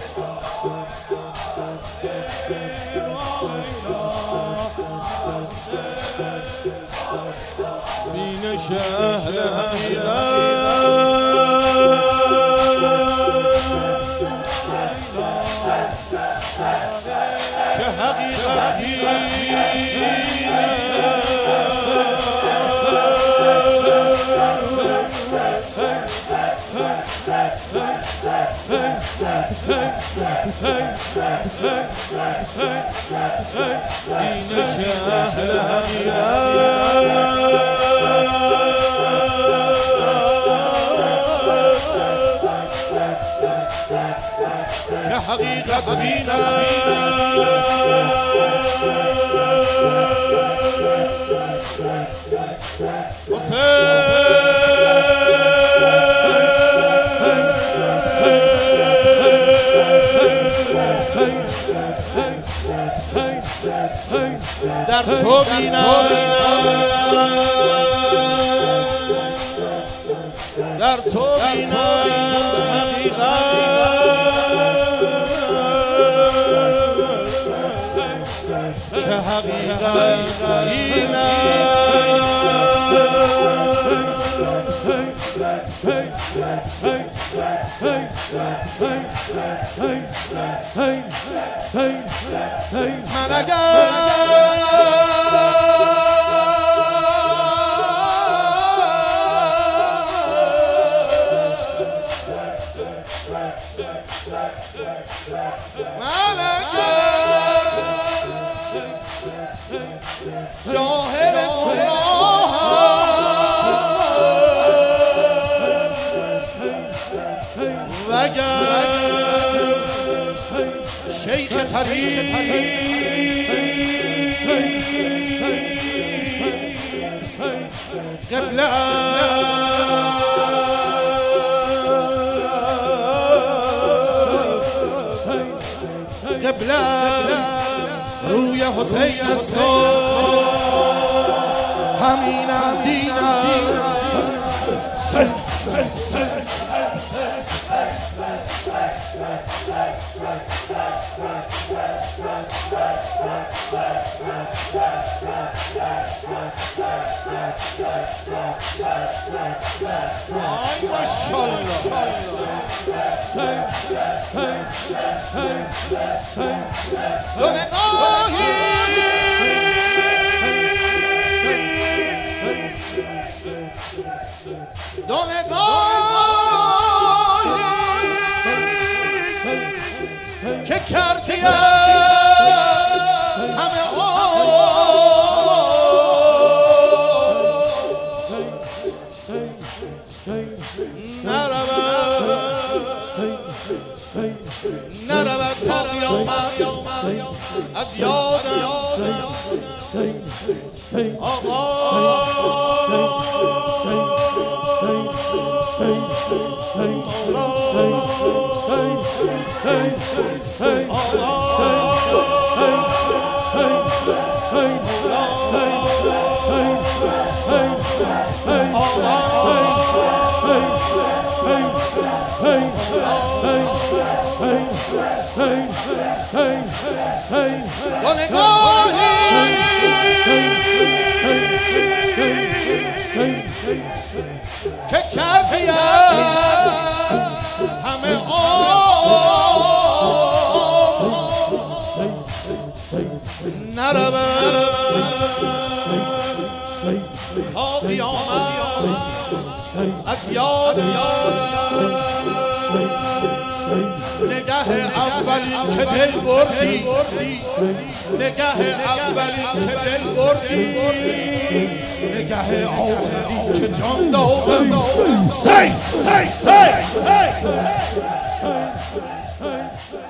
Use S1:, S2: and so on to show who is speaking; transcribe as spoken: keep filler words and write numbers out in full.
S1: بین شهر که حقیقتی این شهر که حقیقت بینم در تو بینم در تو بینم حقیقت که حقیقت من اگر من اگر جاهل وگر شیخ طریق قبله قبله روی حسین است همینم دینم آی ماشاءالله دو نگاهی دو نگاهی که کردی همه نرود تا قیامت از یادم آقا دو نگاهی که کفیه همه آم نرود تا قیامت از یاد نگه اولین که دل بردی نگه اولین که دل بردی نگه آخرین که جان دادم سی سی سی